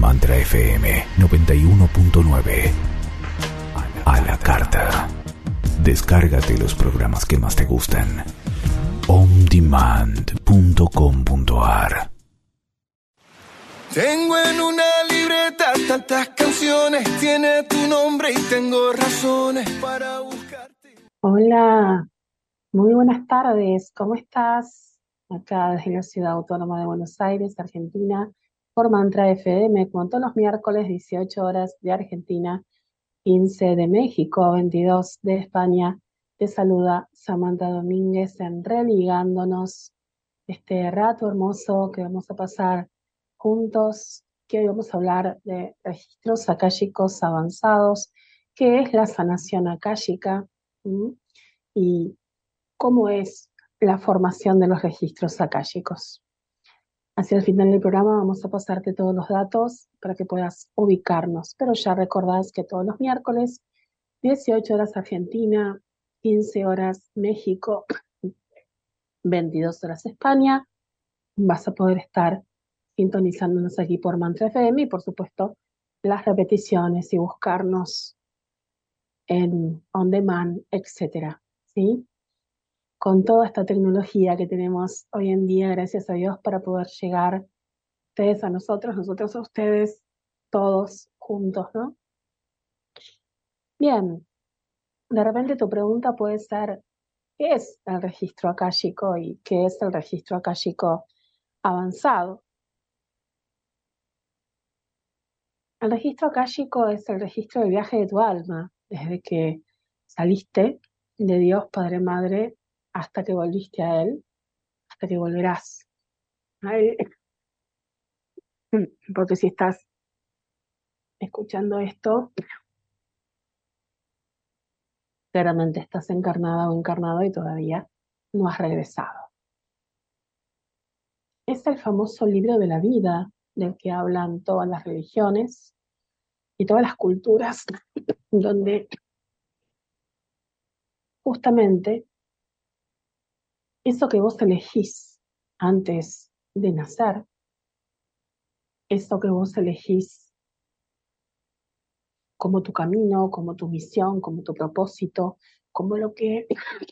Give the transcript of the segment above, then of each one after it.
Mantra FM 91.9. A la carta. Descárgate los programas que más te gustan. ondemand.com.ar. Tengo en una libreta tantas canciones, tiene tu nombre y tengo razones para buscarte. Hola, muy buenas tardes, ¿cómo estás? Acá desde la Ciudad Autónoma de Buenos Aires, Argentina, por Mantra FM, como todos los miércoles, 18 horas de Argentina, 15 de México, 22 de España. Te saluda Samantha Domínguez en Religándonos, este rato hermoso que vamos a pasar juntos, que hoy vamos a hablar de registros akáshicos avanzados, qué es la sanación akáshica y cómo es la formación de los registros akáshicos. Hacia el final del programa vamos a pasarte todos los datos para que puedas ubicarnos, pero ya recordás que todos los miércoles, 18 horas Argentina, 15 horas México, 22 horas España, vas a poder estar sintonizándonos aquí por Mantra FM y por supuesto las repeticiones y buscarnos en On Demand, etcétera, ¿sí? Con toda esta tecnología que tenemos hoy en día, gracias a Dios, para poder llegar ustedes a nosotros, nosotros a ustedes, todos juntos, ¿no? Bien, de repente tu pregunta puede ser, ¿qué es el registro akáshico y qué es el registro akáshico avanzado? El registro akáshico es el registro del viaje de tu alma, desde que saliste de Dios, Padre, Madre, hasta que volviste a Él, hasta que volverás a Él. Porque si estás escuchando esto, claramente estás encarnada o encarnado y todavía no has regresado. Es el famoso libro de la vida del que hablan todas las religiones y todas las culturas, donde justamente eso que vos elegís antes de nacer, eso que vos elegís como tu camino, como tu misión, como tu propósito, como lo que...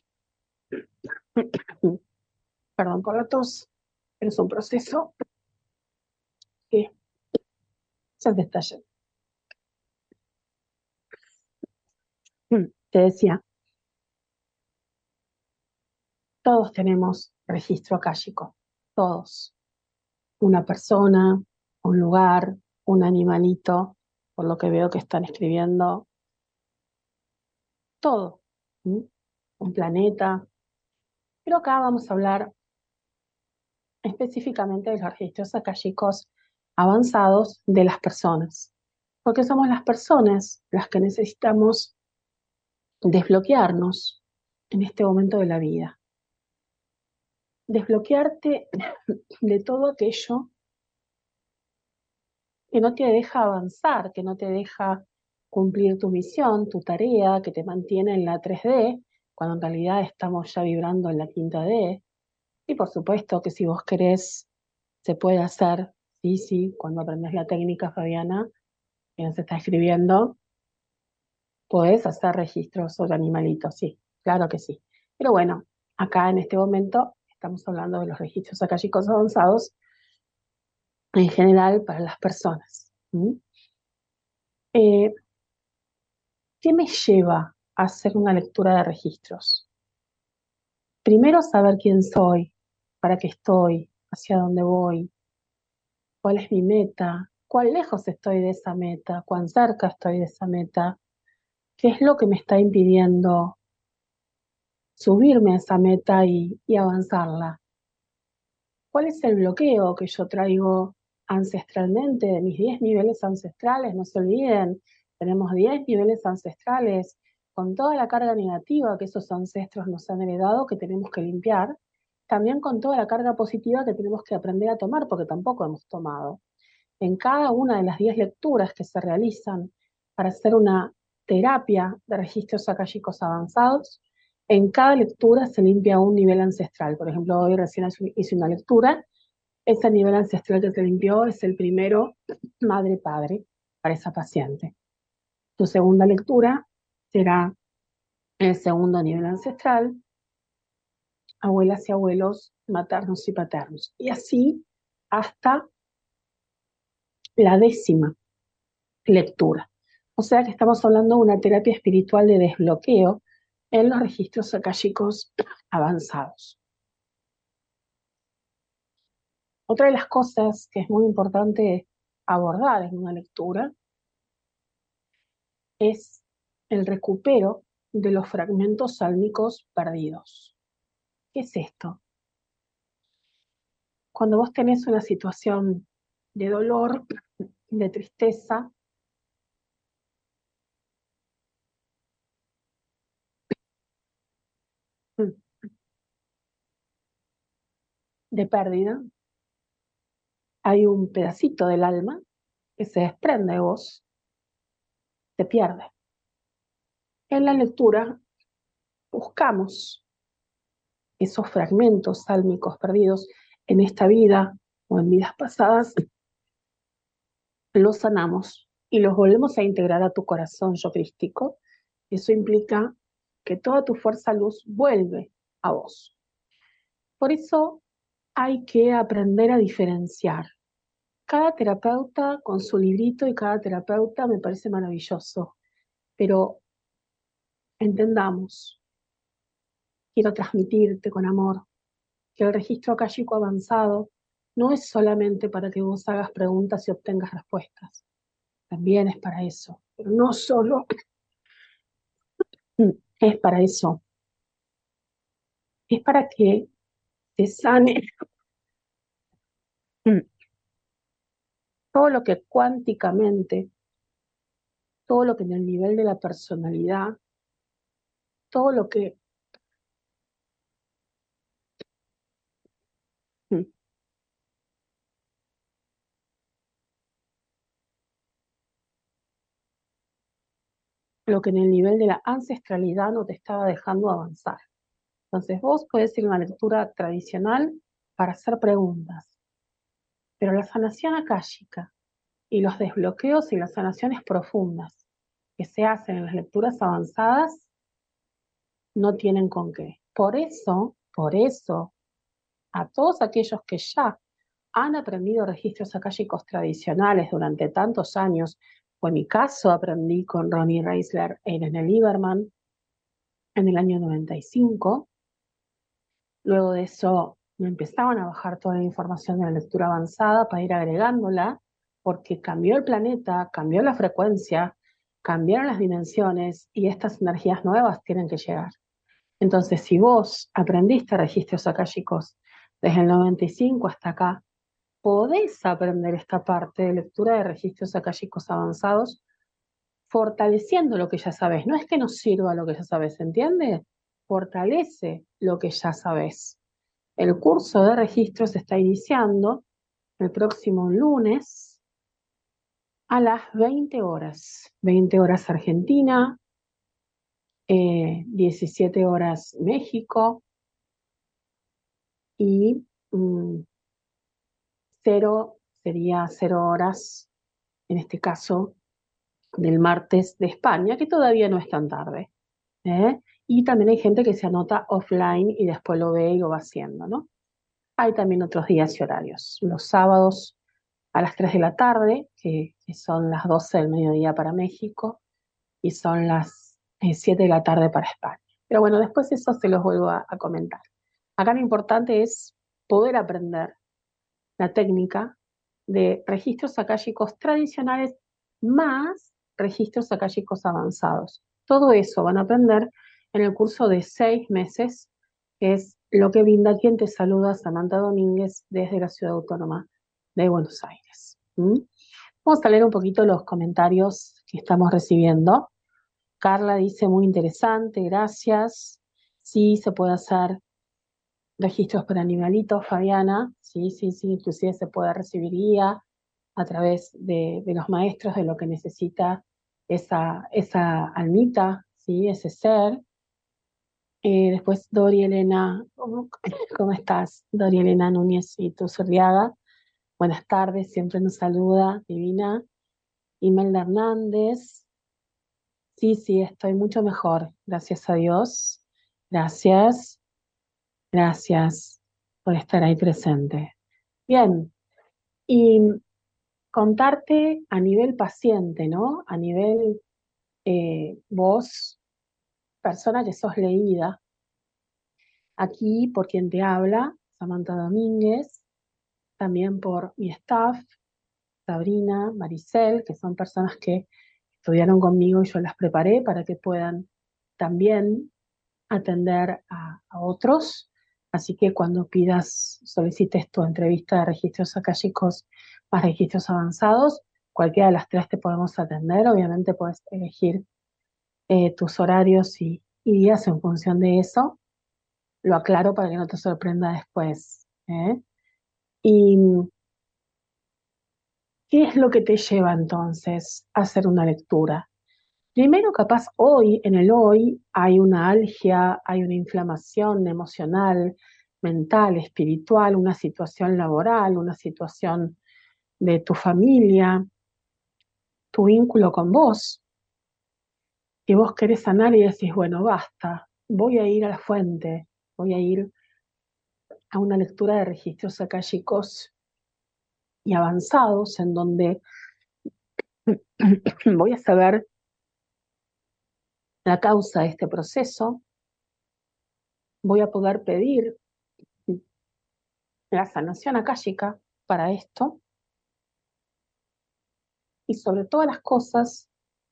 Perdón por la tos, pero es un proceso que se destalla. Te decía, todos tenemos registro akáshico, todos. Una persona, un lugar, un animalito, por lo que veo que están escribiendo, todo. Un planeta. Pero acá vamos a hablar específicamente de los registros akáshicos avanzados de las personas. Porque somos las personas las que necesitamos desbloquearnos en este momento de la vida. Desbloquearte de todo aquello que no te deja avanzar, que no te deja cumplir tu misión, tu tarea, que te mantiene en la 3D, cuando en realidad estamos ya vibrando en la 5D. Y por supuesto que si vos querés, se puede hacer, sí, cuando aprendes la técnica, Fabiana, que nos está escribiendo, podés hacer registros sobre animalitos, sí, claro que sí. Pero bueno, acá en este momento estamos hablando de los registros akáshicos avanzados en general para las personas. ¿Qué me lleva a hacer una lectura de registros? Primero, saber quién soy, para qué estoy, hacia dónde voy, cuál es mi meta, cuán lejos estoy de esa meta, cuán cerca estoy de esa meta, qué es lo que me está impidiendo subirme a esa meta y avanzarla. ¿Cuál es el bloqueo que yo traigo ancestralmente de mis 10 niveles ancestrales? No se olviden, tenemos 10 niveles ancestrales con toda la carga negativa que esos ancestros nos han heredado, que tenemos que limpiar, también con toda la carga positiva que tenemos que aprender a tomar, porque tampoco hemos tomado. En cada una de las 10 lecturas que se realizan para hacer una terapia de registros akáshicos avanzados, en cada lectura se limpia un nivel ancestral. Por ejemplo, hoy recién hice una lectura Ese nivel ancestral que se limpió es el primero, madre-padre, para esa paciente. Tu segunda lectura será el segundo nivel ancestral, abuelas y abuelos maternos y paternos. Y así hasta la 10ª lectura. O sea que estamos hablando de una terapia espiritual de desbloqueo en los registros akáshicos avanzados. Otra de las cosas que es muy importante abordar en una lectura es el recupero de los fragmentos sálmicos perdidos. ¿Qué es esto? Cuando vos tenés una situación de dolor, de tristeza, de pérdida, hay un pedacito del alma que se desprende de vos, se pierde. En la lectura buscamos esos fragmentos sálmicos perdidos en esta vida o en vidas pasadas, los sanamos y los volvemos a integrar a tu corazón yo crístico. Eso implica que toda tu fuerza luz vuelve a vos. Por eso hay que aprender a diferenciar. Cada terapeuta con su librito y cada terapeuta me parece maravilloso, pero entendamos, quiero transmitirte con amor que el registro akáshico avanzado no es solamente para que vos hagas preguntas y obtengas respuestas, también es para eso, pero no solo es para eso, es para que te sane todo lo que cuánticamente, todo lo que en el nivel de la personalidad, todo lo que en el nivel de la ancestralidad no te estaba dejando avanzar. Entonces vos podés ir a una lectura tradicional para hacer preguntas, pero la sanación akáshica y los desbloqueos y las sanaciones profundas que se hacen en las lecturas avanzadas no tienen con qué. Por eso, a todos aquellos que ya han aprendido registros akáshicos tradicionales durante tantos años, o en mi caso aprendí con Ronnie Reisler e Irene Lieberman en el año 95, luego de eso me empezaban a bajar toda la información de la lectura avanzada para ir agregándola, porque cambió el planeta, cambió la frecuencia, cambiaron las dimensiones y estas energías nuevas tienen que llegar. Entonces, si vos aprendiste registros akáshicos desde el 95 hasta acá, podés aprender esta parte de lectura de registros akáshicos avanzados fortaleciendo lo que ya sabés. No es que nos sirva lo que ya sabés, ¿entiende? Fortalece lo que ya sabés. El curso de registro se está iniciando el próximo lunes a las 20 horas. 20 horas Argentina, 17 horas México y 0 sería 0 horas, en este caso, del martes de España, que todavía no es tan tarde. Y también hay gente que se anota offline y después lo ve y lo va haciendo, ¿no? Hay también otros días y horarios. Los sábados a las 3 de la tarde, que son las 12 del mediodía para México, y son las 7 de la tarde para España. Pero bueno, después eso se los vuelvo a comentar. Acá lo importante es poder aprender la técnica de registros akáshicos tradicionales más registros akáshicos avanzados. Todo eso van a aprender en el curso de 6 meses, que es lo que brinda quien te saluda, Samantha Domínguez, desde la Ciudad Autónoma de Buenos Aires. Vamos a leer un poquito los comentarios que estamos recibiendo. Carla dice, muy interesante, gracias. Sí, se puede hacer registros para animalitos, Fabiana. Sí, inclusive se puede recibir guía a través de los maestros de lo que necesita esa almita, ¿sí? Ese ser. Después Dori Elena, ¿cómo estás? Dori Elena Núñez y tu Surriaga. Buenas tardes, siempre nos saluda, divina. Imelda Hernández. Sí, sí, estoy mucho mejor, gracias a Dios. Gracias, gracias por estar ahí presente. Bien, y contarte a nivel paciente, ¿no? A nivel vos, persona que sos leída, aquí por quien te habla, Samantha Domínguez, también por mi staff, Sabrina, Maricel, que son personas que estudiaron conmigo y yo las preparé para que puedan también atender a otros. Así que cuando pidas, solicites tu entrevista de registros akáshicos más registros avanzados, cualquiera de las tres te podemos atender. Obviamente puedes elegir tus horarios y días en función de eso. Lo aclaro para que no te sorprenda después, ¿eh? ¿Y qué es lo que te lleva entonces a hacer una lectura? Primero, capaz hoy, en el hoy, hay una algia, hay una inflamación emocional, mental, espiritual, una situación laboral, una situación de tu familia, tu vínculo con vos, que vos querés sanar y decís, bueno, basta, voy a ir a la fuente, voy a ir a una lectura de registros akáshicos y avanzados en donde voy a saber la causa de este proceso, voy a poder pedir la sanación akáshica para esto y sobre todas las cosas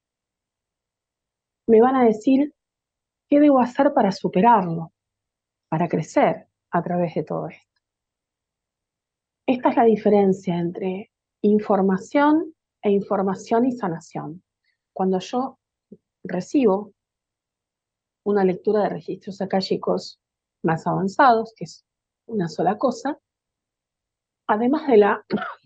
me van a decir qué debo hacer para superarlo, para crecer a través de todo esto. Esta es la diferencia entre información e información y sanación. Cuando yo recibo una lectura de registros akáshicos más avanzados, que es una sola cosa, además de la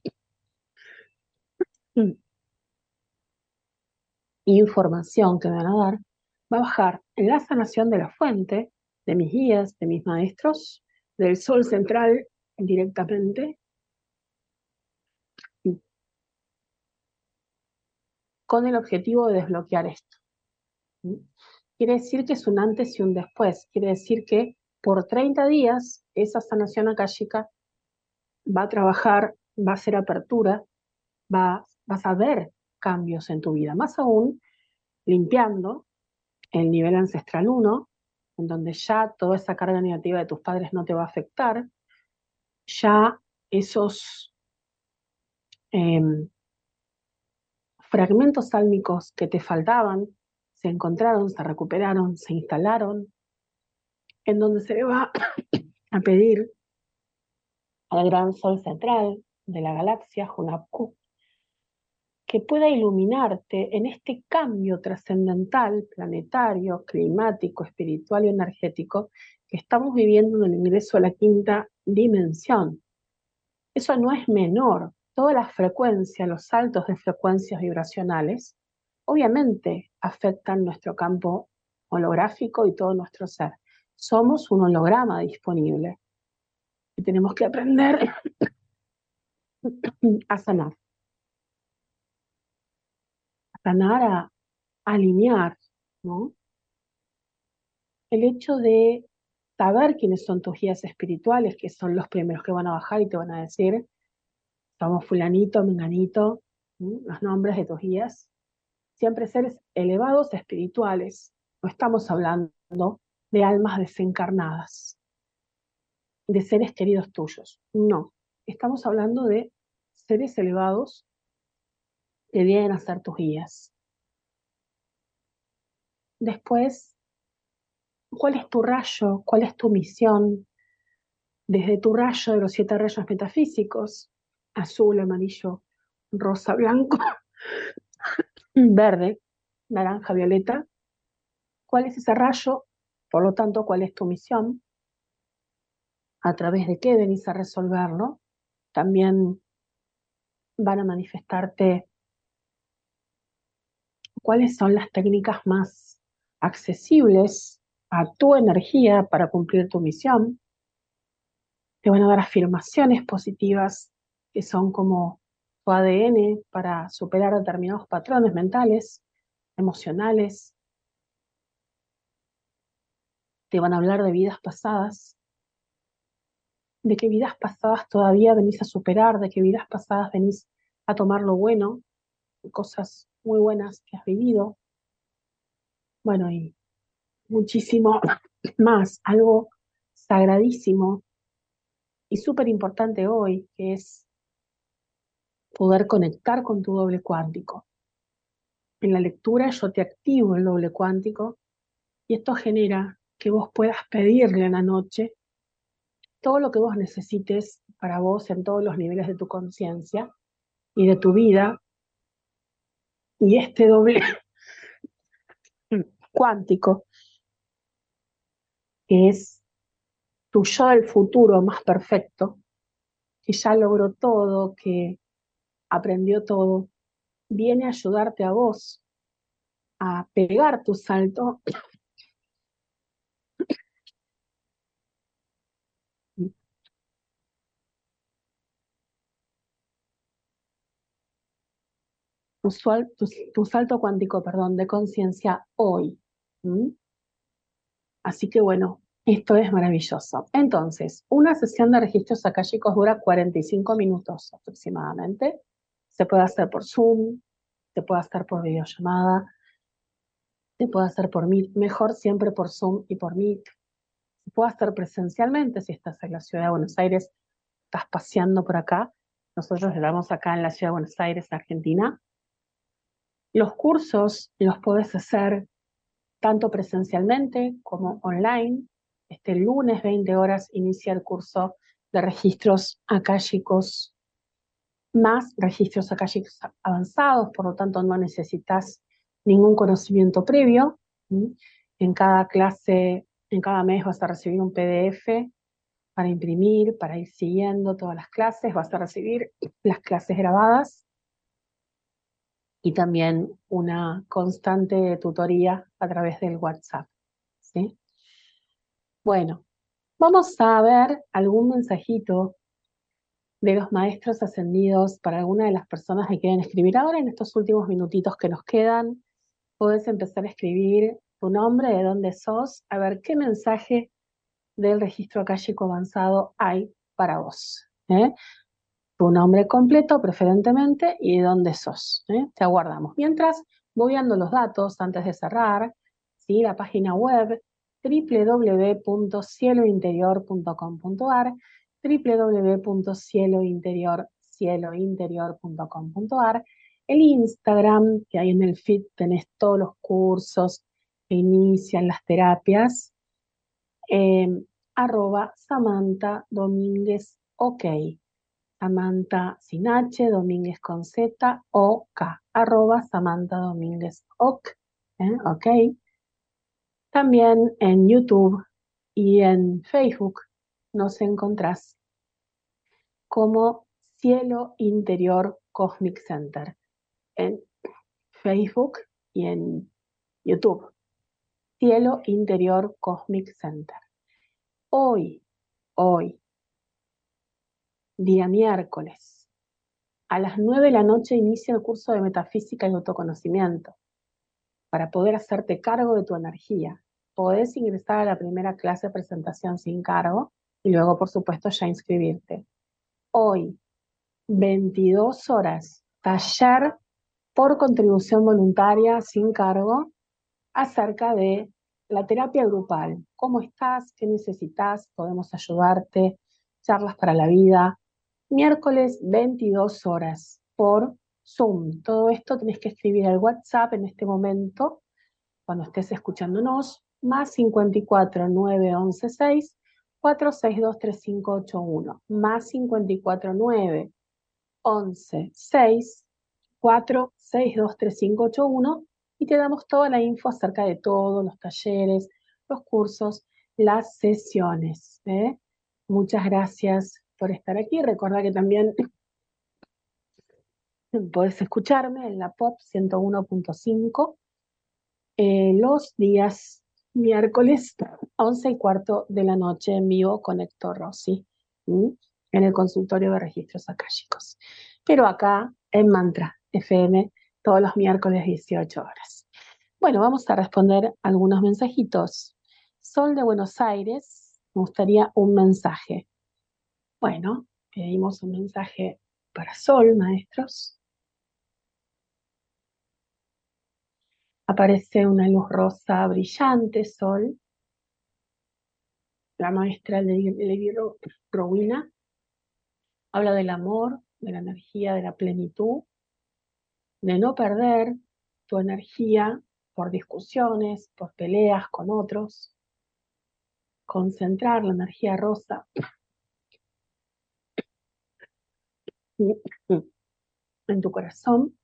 información que me van a dar, va a bajar en la sanación de la fuente, de mis guías, de mis maestros, del sol central directamente, con el objetivo de desbloquear esto. Quiere decir que es un antes y un después. Quiere decir que por 30 días esa sanación akáshica va a trabajar, va a hacer apertura, vas a ver cambios en tu vida. Más aún, limpiando el nivel ancestral 1, en donde ya toda esa carga negativa de tus padres no te va a afectar, ya esos eh, fragmentos sálmicos que te faltaban se encontraron, se recuperaron, se instalaron, en donde se le va a pedir al gran sol central de la galaxia, Hunapku, que pueda iluminarte en este cambio trascendental, planetario, climático, espiritual y energético que estamos viviendo en el ingreso a la quinta dimensión. Eso no es menor. Todas las frecuencias, los saltos de frecuencias vibracionales, obviamente afectan nuestro campo holográfico y todo nuestro ser. Somos un holograma disponible y tenemos que aprender a sanar, a alinear, ¿no? El hecho de saber quiénes son tus guías espirituales, que son los primeros que van a bajar y te van a decir, somos fulanito, menganito, ¿sí? Los nombres de tus guías, siempre seres elevados espirituales. No estamos hablando de almas desencarnadas, de seres queridos tuyos. No, estamos hablando de seres elevados que vienen a ser tus guías. Después, ¿cuál es tu rayo? ¿Cuál es tu misión? Desde tu rayo de los 7 rayos metafísicos, azul, amarillo, rosa, blanco, verde, naranja, violeta, ¿cuál es ese rayo? Por lo tanto, ¿cuál es tu misión? ¿A través de qué venís a resolverlo? También van a manifestarte cuáles son las técnicas más accesibles a tu energía para cumplir tu misión. Te van a dar afirmaciones positivas que son como tu ADN para superar determinados patrones mentales, emocionales. Te van a hablar de vidas pasadas, de qué vidas pasadas todavía venís a superar, de qué vidas pasadas venís a tomar lo bueno, cosas muy buenas que has vivido. Bueno, y muchísimo más, algo sagradísimo y súper importante hoy, que es poder conectar con tu doble cuántico. En la lectura yo te activo el doble cuántico y esto genera que vos puedas pedirle en la noche todo lo que vos necesites para vos en todos los niveles de tu conciencia y de tu vida. Y este doble cuántico, que es tu yo del futuro más perfecto, que ya logró todo, que aprendió todo, viene a ayudarte a vos a pegar tu salto, tu salto cuántico, perdón, de conciencia hoy. ¿Mm? Así que bueno, esto es maravilloso. Entonces, una sesión de registros akáshicos dura 45 minutos aproximadamente. Se puede hacer por Zoom, se puede hacer por videollamada, se puede hacer por Meet, mejor siempre por Zoom y por Meet. Se puede hacer presencialmente si estás en la ciudad de Buenos Aires, estás paseando por acá. Nosotros estamos acá en la ciudad de Buenos Aires, Argentina. Los cursos los podés hacer tanto presencialmente como online. Este lunes 20 horas inicia el curso de registros akáshicos, más registros akáshicos avanzados, por lo tanto no necesitas ningún conocimiento previo. En cada clase, en cada mes vas a recibir un PDF para imprimir, para ir siguiendo todas las clases, vas a recibir las clases grabadas y también una constante tutoría a través del WhatsApp, ¿sí? Bueno, vamos a ver algún mensajito de los maestros ascendidos para alguna de las personas que quieren escribir ahora en estos últimos minutitos que nos quedan. Podés empezar a escribir tu nombre, de dónde sos, a ver qué mensaje del registro akáshico avanzado hay para vos. Tu nombre completo preferentemente y de dónde sos. Te aguardamos. Mientras voy dando los datos antes de cerrar, ¿sí? La página web www.cielointerior.com.ar, www.cielointerior.com.ar, el Instagram, que ahí en el feed tenés todos los cursos que inician las terapias, eh, @Samantha Domínguez OK. Samantha sin H, Domínguez con Z, OK, @Samantha Domínguez OK, OK. También en YouTube y en Facebook nos encontrás como Cielo Interior Cosmic Center, en Facebook y en YouTube. Cielo Interior Cosmic Center. Hoy, día miércoles, a las 9 de la noche inicia el curso de Metafísica y Autoconocimiento. Para poder hacerte cargo de tu energía, podés ingresar a la primera clase de presentación sin cargo y luego, por supuesto, ya inscribirte. Hoy, 22 horas, taller por contribución voluntaria sin cargo acerca de la terapia grupal. ¿Cómo estás? ¿Qué necesitas? Podemos ayudarte. Charlas para la vida. Miércoles 22 horas por Zoom. Todo esto tenés que escribir al WhatsApp en este momento, cuando estés escuchándonos, más 54 911 6 462 3581, más 54 911 6 462 3581, y te damos toda la info acerca de todos los talleres, los cursos, las sesiones. Muchas gracias por estar aquí. Recuerda que también podés escucharme en la POP 101.5 los días miércoles 11:15 de la noche en vivo con Héctor Rossi, ¿m? En el consultorio de registros akáshicos. Pero acá en Mantra FM todos los miércoles 18 horas. Bueno, vamos a responder algunos mensajitos. Sol de Buenos Aires, me gustaría un mensaje. Bueno, pedimos un mensaje para Sol, maestros. Aparece una luz rosa brillante, Sol. La maestra Lady Rowena habla del amor, de la energía, de la plenitud, de no perder tu energía por discusiones, por peleas con otros, concentrar la energía rosa en tu corazón,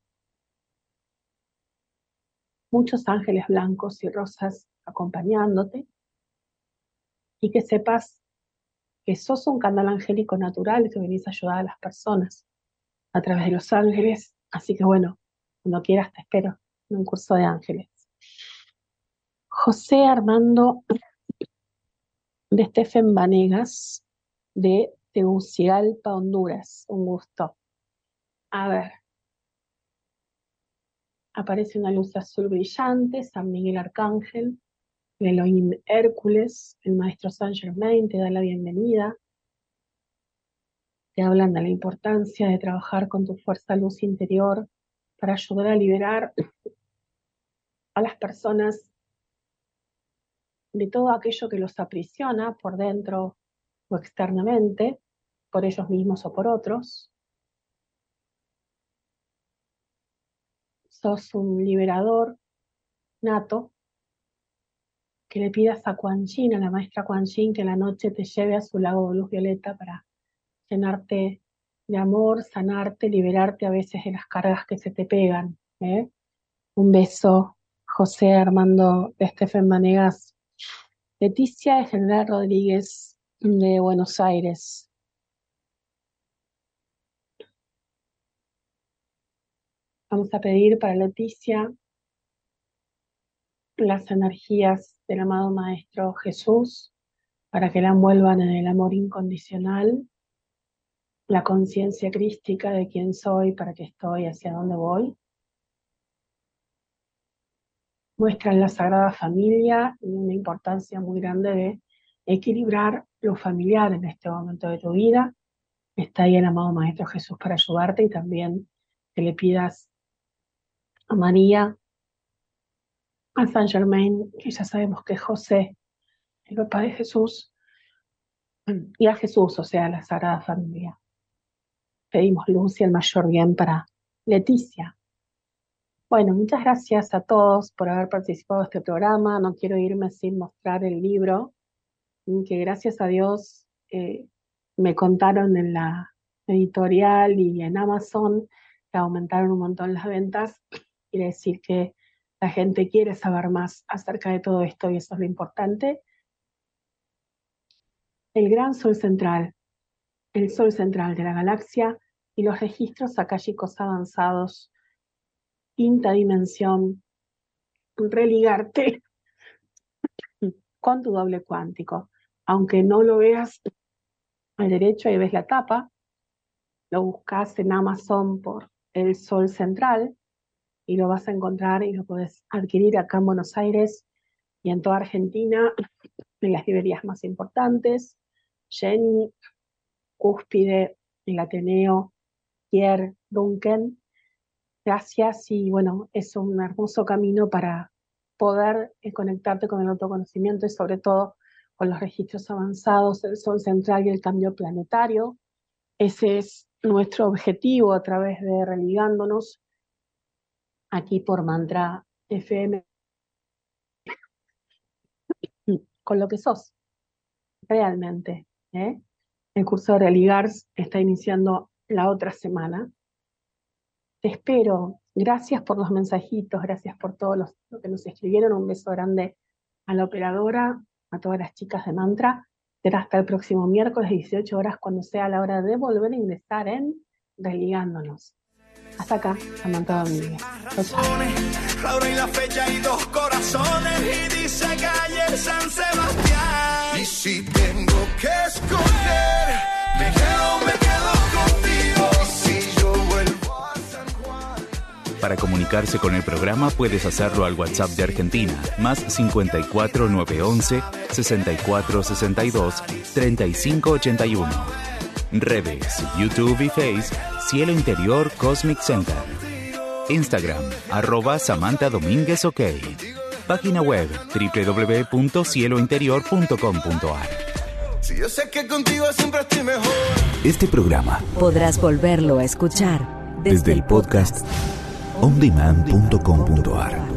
muchos ángeles blancos y rosas acompañándote, y que sepas que sos un canal angélico natural que venís a ayudar a las personas a través de los ángeles. Así que bueno, cuando quieras te espero en un curso de ángeles. José Armando de Stephen Vanegas de Tegucigalpa, Honduras. Un gusto. A ver, aparece una luz azul brillante, San Miguel Arcángel, el Elohim Hércules, el Maestro Saint Germain te da la bienvenida. Te hablan de la importancia de trabajar con tu fuerza luz interior para ayudar a liberar a las personas de todo aquello que los aprisiona por dentro o externamente, por ellos mismos o por otros. Sos un liberador nato, que le pidas a Kuan Yin, a la maestra Kuan Yin, que la noche te lleve a su lago de luz violeta para llenarte de amor, sanarte, liberarte a veces de las cargas que se te pegan. Un beso, José Armando de Stephen Vanegas. Leticia de General Rodríguez de Buenos Aires. Vamos a pedir para Leticia las energías del amado Maestro Jesús para que la envuelvan en el amor incondicional, la conciencia crística de quién soy, para qué estoy, hacia dónde voy. Muestran la Sagrada Familia y una importancia muy grande de equilibrar lo familiar en este momento de tu vida. Está ahí el amado Maestro Jesús para ayudarte, y también que le pidas a María, a Saint Germain, que ya sabemos que es José, el papá de Jesús, y a Jesús, o sea, a la Sagrada Familia. Pedimos luz y el mayor bien para Leticia. Bueno, muchas gracias a todos por haber participado de este programa. No quiero irme sin mostrar el libro, que gracias a Dios me contaron en la editorial y en Amazon que aumentaron un montón las ventas. Quiere decir que la gente quiere saber más acerca de todo esto, y eso es lo importante. El gran sol central, el sol central de la galaxia y los registros akáshicos avanzados, quinta dimensión, religarte con tu doble cuántico. Aunque no lo veas al derecho, ahí ves la tapa, lo buscas en Amazon por el sol central y lo vas a encontrar, y lo puedes adquirir acá en Buenos Aires y en toda Argentina, en las librerías más importantes: Jenny, Cúspide, el Ateneo, Pierre, Duncan. Gracias, y bueno, es un hermoso camino para poder conectarte con el autoconocimiento y sobre todo con los registros avanzados, el sol central y el cambio planetario. Ese es nuestro objetivo a través de Religándonos, aquí por Mantra FM, con lo que sos, realmente. El curso de Religars está iniciando la otra semana. Te espero. Gracias por los mensajitos, gracias por todos los que nos escribieron. Un beso grande a la operadora, a todas las chicas de Mantra. Será hasta el próximo miércoles, 18 horas, cuando sea la hora de volver a ingresar en Religándonos. Hasta acá, Samantha Domínguez. La hora y la fecha y 2 corazones y dice calle San Sebastián. Y si tengo que escoger, me quedo contigo. Y si yo vuelvo a San Juan. Para comunicarse con el programa puedes hacerlo al WhatsApp de Argentina, más 54 911 64 62 35 81. Redes, YouTube y Face, Cielo Interior Cosmic Center. Instagram, @Samantha Domínguez OK. Página web, www.cielointerior.com.ar. Si yo sé que contigo siempre estoy mejor. Este programa podrás volverlo a escuchar desde el podcast ondemand.com.ar.